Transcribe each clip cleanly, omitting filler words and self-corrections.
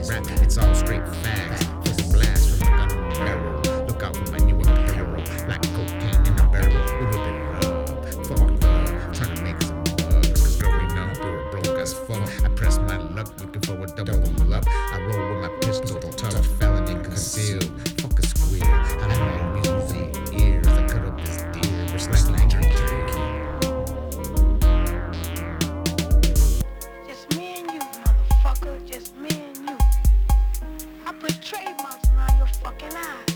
rap, it's all straight facts. Just a blast from a gun on the barrel. Look out for my new apparel. Black cocaine in a barrel. It would be rough. Fuck love. Trying to make some bucks. Cause growing up, we were broke as fuck. I press my luck, looking for a double up. I roll with my pistol, tough felony concealed. Fuck a squeal. I had no music ears. I cut up this deer. We're slightly turkey. Just me and you, motherfucker. Just me and you. I put trademarks around your fucking eye.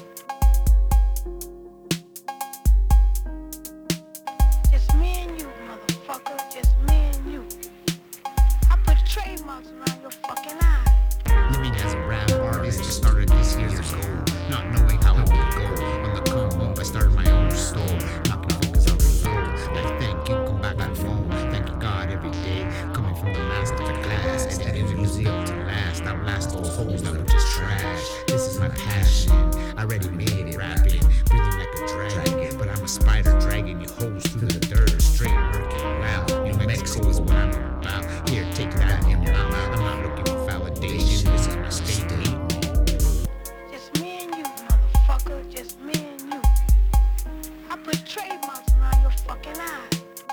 Just me and you, motherfucker. Just me and you. I put trademarks around your fucking eye. Living as a rap artist just started this years ago, not knowing how it would go. On the come up, I started my own store, knocking focus on the road. Like thank you, come back on phone. Thank you God every day, coming from the master class. Editing the music up to last. I blast those holes that were just trash. This is my passion. I already made it rapping, breathing like a dragon. But I'm a spider dragging you hoes through the dirt, straight working wow. New Mexico is what I'm about. Here, take that in my mouth. I'm not looking for validation. This is my statement. Just me and you, motherfucker. Just me and you. I put trademarks around your fucking eye.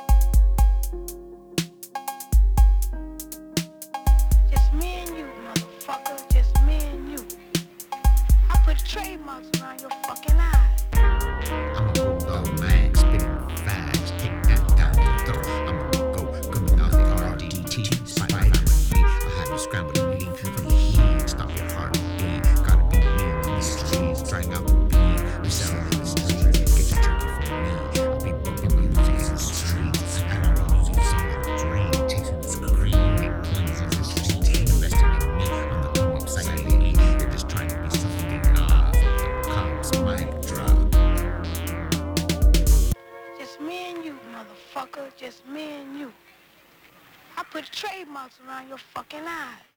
Just me and you, motherfucker. Just me and you. I put trademarks around your fucking eye. I'm a bulldog man, spitting facts. Take that down the throat. I'm a go coming out the RDT. Spider with me, I'll have you scrambling lean from the heat. Stop your heartbeat. Gotta be me on the streets, trying out the beat. We selling in the streets, get your jerky from me. I'll be broken music in the streets. I got a music song in the dream, chasing the screen, make plays in the streets, investing in me on the come up side lately. They're just trying to be something off. The cops might drop. Just me and you, motherfucker. Just me and you. I put trademarks around your fucking eye.